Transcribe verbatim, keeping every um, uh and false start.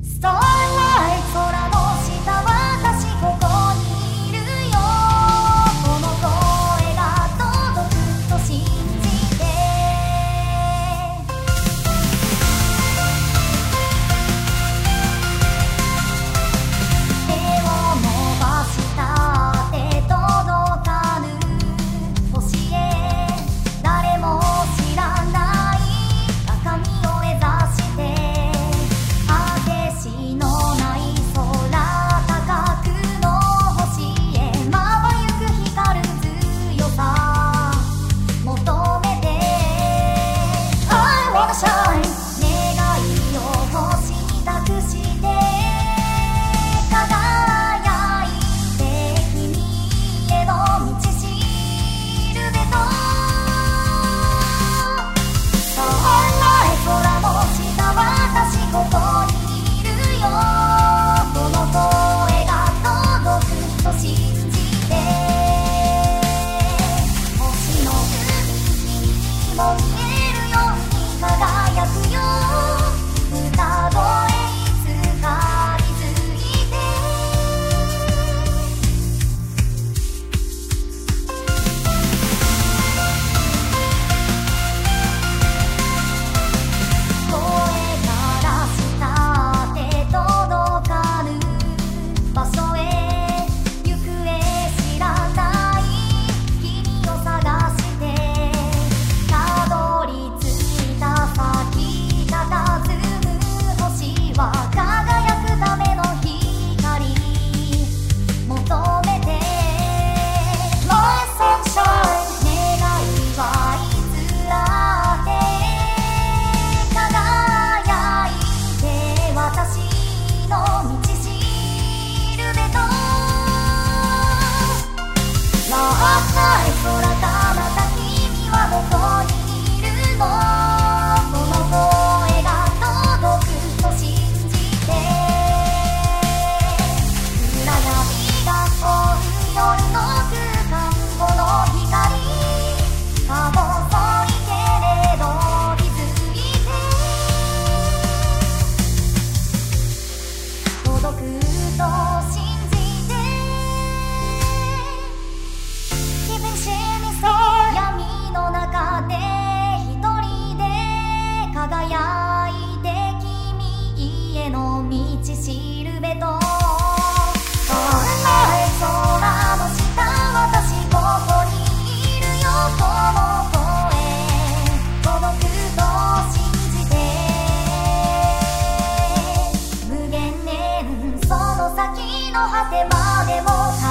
スターライト空の下私ここにいるよこの声が届くと信じて手を伸ばしたって届かぬ星へ誰も知らない高みを目指して果てしのない空高くの星へまばゆく光る強さ求めて I wanna shine 願いを星に託して輝いて君への道しるべとスターライト空の下私ここにいるよこの声が届くと信じて星の海にも見えるように輝くよ歌声いつかについて声からしたって届かぬ場所へ行方知らない君を探してたどり着いた先佇む星は輝くための光求めて My sunshine 願いはいつだって輝いて私の道しるべとラーナイ空かなた君はどこにいるのこの声が届くと信じて暗闇が追う夜の空間この光か細いけれど気づいて届くと信じて Keeping shining star 闇の中で一人で輝いて君への道しるべと Starlight 空の下私ここにいるよこの声届くと信じて無限年その先の果てまでも